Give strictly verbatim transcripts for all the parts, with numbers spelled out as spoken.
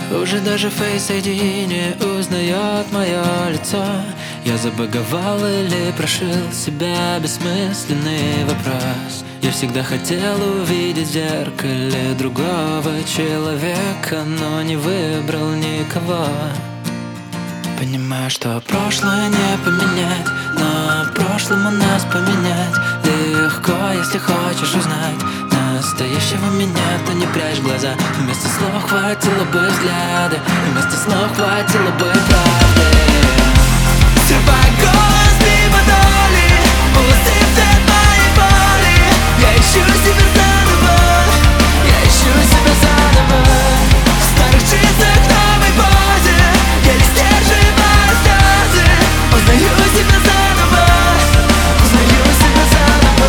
Уже даже Face ай ди не узнает мое лицо. Я забаговал или прошил себя бессмысленный вопрос. Я всегда хотел увидеть в зеркале другого человека, но не выбрал никого. Понимаю, что прошлое не поменять, но прошлому нас поменять легко, если хочешь узнать настоящего меня, то не прячь глаза. Вместо слов хватило бы взгляда, вместо слов хватило бы правды. Срывай голос мимо доли, улыбнись цвет моей боли. Я ищу себя заново, я ищу себя заново. В старых джинсах, новой позе, еле сдерживая слезы. Узнаю себя заново, узнаю себя заново.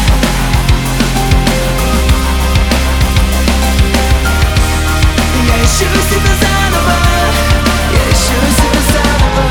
Я ищу себя заново, я ищу себя заново.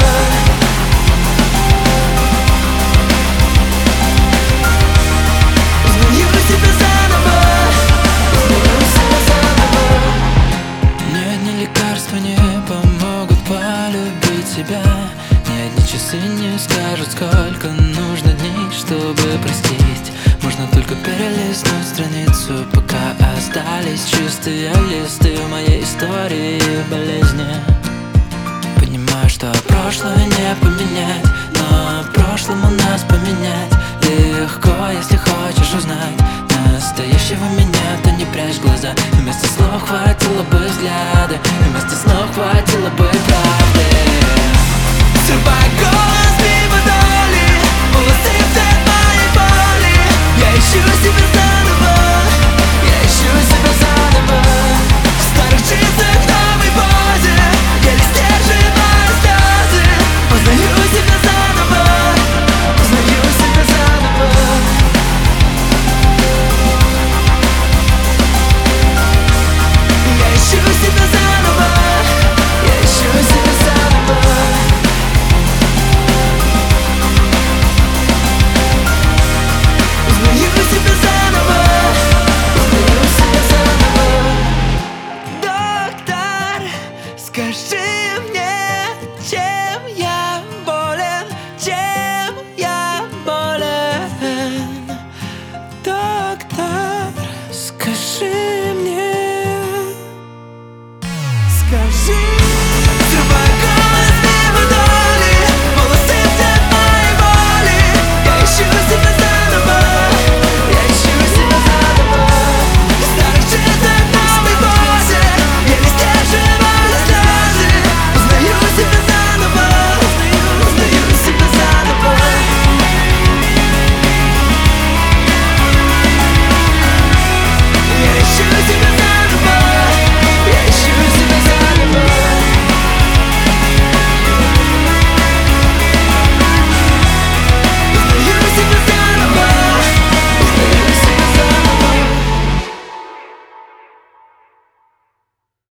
Узнаю себя заново, узнаю себя заново. Ни одни лекарства не помогут полюбить себя. Ни одни часы не скажут, сколько нужно дней, чтобы простить. Можно только перелистнуть страницу, пока остались чистые листы в моей истории болезни. Понимаю, что прошлое не поменять, но прошлому нас поменять легко, если хочешь узнать настоящего меня, то не прячь глаза. Вместо слов хватило бы взгляда, вместо слов хватило бы правды. Срывай голос мимо доли, улыбнись цвет моей боли. Я ищу себя.